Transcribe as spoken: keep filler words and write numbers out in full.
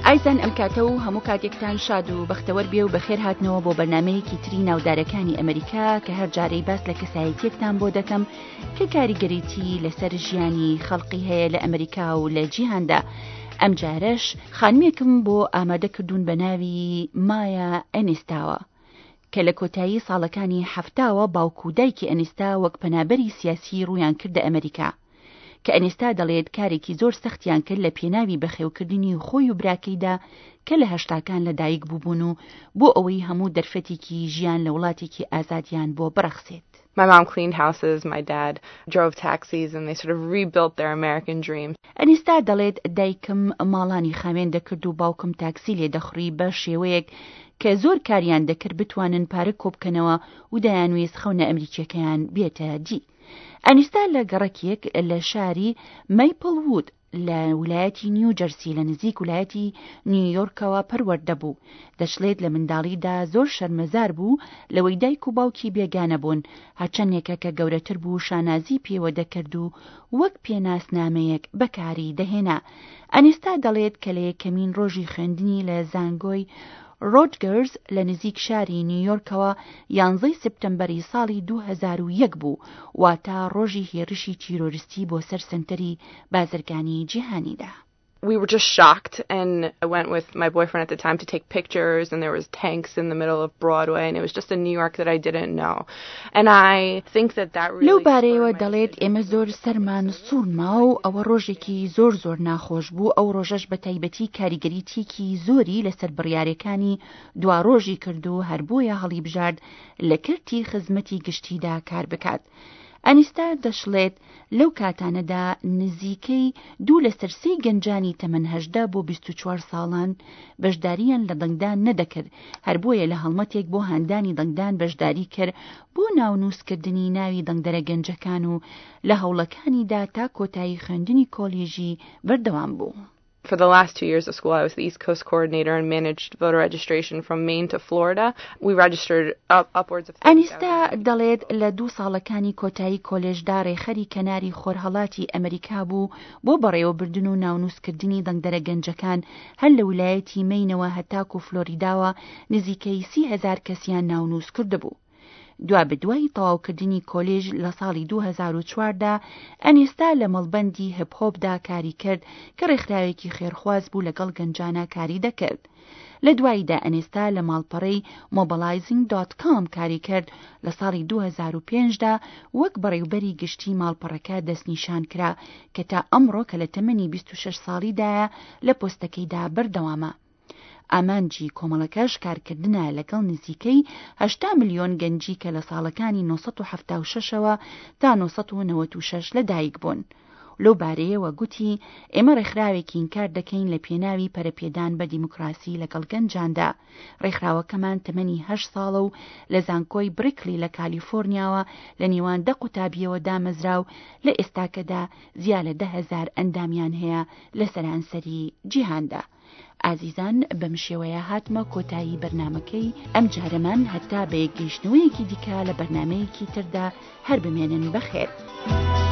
ئایزان ئەم کاتە و هەموو کاتێکتان شاد و بەختەوەر بێ و بەخێر هاتنەوە بۆ بەرنامەیەکی تری ناودارەکانی ئەمریکا کە هەر جارەی باس لە کەسایەتیەکتان بۆ دەکەم کە کاریگەریتی لەسەر ژیانی خەڵقی هەیە لە ئەمریکا و لە جیهاندا. ئەم جارەش خانمێکم بۆ ئامادە کردوون بە ناوی مایا ئەنیستاوە کە لە کۆتایی ساڵەکانی هەفتاوە باوکو دایکی ئەنیستا وەک پەنابەری سیاسی ڕوویان کردە ئەمریکا کە ئەنیستا دەڵێت کارێکی زۆر سەختیان کرد لە پێناوی بەخێوکردنی خۆی و براکەیدا کە لە هەشتاکان لەدایک بووبوون و بۆ ئەوەی هەموو دەرفەتێکی ژیان لە وڵاتێکی ئازادیان بۆ بڕەخسێت. My mom cleaned houses, my dad drove taxis, and they sort of rebuilt their American dream. ئەنیستا دەڵێت دایکم ماڵانی خاوێن دەکرد و باوکم تاکسی لێ دەخڕی بە شێوەیەک کە زۆر کاریان دەکرد بتوانن پارە کۆبکەنەوە و دەیانویست خەونە ئەمریکیەکەیان بێتە دی. ئەنیستا لە گەڕەکێک لە شاری مەیپڵوود لە ویلایەتی نیو جەرسی لە نزیک ویلایەتی نیویۆرکەوە پەروەردە بوو. دەشڵێت لە منداڵیدا زۆر شەرمەزار بوو لەوەی دایک و باوکی بێگانە بوون، هەرچەندێکە کە گەورەتر بوو شانازی پێوە دەکرد و وەک پێناسنامەیەک بەکاری دەهێنا. ئەنیستا دەڵێت کە لە یەکەمین ڕۆژی خوێندنی لە زانگۆی ڕۆجگرز لە نزیک شاری نیویۆرکەوە یانزەی سپتەمبەری ساڵی دوو هەزار و یەک بوو، واتە ڕۆژی هێرشی تیرۆریستی بۆ سەر سنتەری بازرگانی جیهانیدا. We were just shocked, and I went with my boyfriend at the time to take pictures, and there was tanks in the middle of Broadway, and it was just a New York that I didn't know. And I think that that really... لەو بارەیەوە دەڵێت ئێمە زۆر سەرمان سوورما و ئەوە ڕۆژێکی زۆر زۆر ناخۆش بوو. ئەو ڕۆژەش بە تایبەتی کاریگەریتێکی زۆری لەسەر بڕیارەکانی دوا ڕۆژی کرد و هەر بۆیە هەڵی بژارد لە کردی خزمەتی گشتیدا کار بکات. ئەنیستا دەشڵێت لەو کاتانەدا نزیکەی دوو لە سەرسەی گەنجانی تەمەن هەژدە بۆ بیست و چوار ساڵان بەشداریان لە دەنگدان نەدەکرد، هەر بۆیە لە هەڵمەتێک بۆ هاندانی دەنگدان بەشداری کرد بۆ ناونووسکردنی ناوی دەنگدەرە گەنجەکان و لە هەوڵەکانیدا تا کۆتایی خوێندنی کۆلێژی بەردەوام بوو. For the last two years of school, I was the East Coast coordinator and managed voter registration from Maine to Florida. We registered up, upwards of... ئەنیستا دەڵێت لە دوو ساڵەکانی کۆتایی کۆلێژدا ڕێخەری کەناری خۆرهەڵاتی ئەمریکا بوو بۆ بەڕێوەبردن و ناونووسکردنی دەنگدەرە گەنجەکان هەر لە ویلایەتی مینەوە هەتاکو فلۆریداوە نزیکەی سی هەزار کەسیان ناونووس کرده بوو. دوا بدوای تەواوکردنی کۆلێژ لە ساڵی دوو هەزار و چواردا ئەنیستا لە مەڵبەندی هیپ-هۆپدا کاری کرد کە ڕێکخراوێکی خێرخواز بوو لەگەڵ گەنجانە کاری دەکرد. لە دواییدا ئەنیستا لە ماڵپەڕەی مۆبیلایزینگ دۆت کۆم کاری کرد. لە ساڵی دوو هەزار و پێنجدا وەک بەڕێوبەری گشتی ماڵپەڕەکە دەستنیشان کرا کە تا ئەمڕۆ کە لە تەمەنی بیست و شەش ساڵیدایە لە پۆستەکەیدا بەردەوامە. ئامانجی کۆمەڵەکەش کارکردنە لەگەڵ نزیکەی هەشتا ملیۆن گەنجی کە لە ساڵەکانی نۆ سەد و هەفتە و شەشەوە تا نۆ سەد و نەوەت و شەش لەدایک بوون. لەو بارەیەوە گوتی ئێمە ڕێکخراوێکین کار دەکەین لە پێناوی پەرەپێدان بە دیموکراسی لەگەڵ گەنجاندا. ڕێکخراوەکەمان تەمەنی هەشت ساڵە و لە زانکۆی بریکلی لە کالیفۆرنیاوە لە نێوان دە قوتابیەوە دامەزرا و لە ئێستاکەدا زیاد لە دە هەزار ئەندامیان هەیە لە سەرانسەری جیهاندا. ئازیزان بەم شێوەیە هاتمە کۆتایی بەرنامەکەی ئەم جارەمان هەتا بە یەکگەیشتنەوەیەکی دیکە لە بەرنامەیەکی تردا هەر بمێنن بەخێر.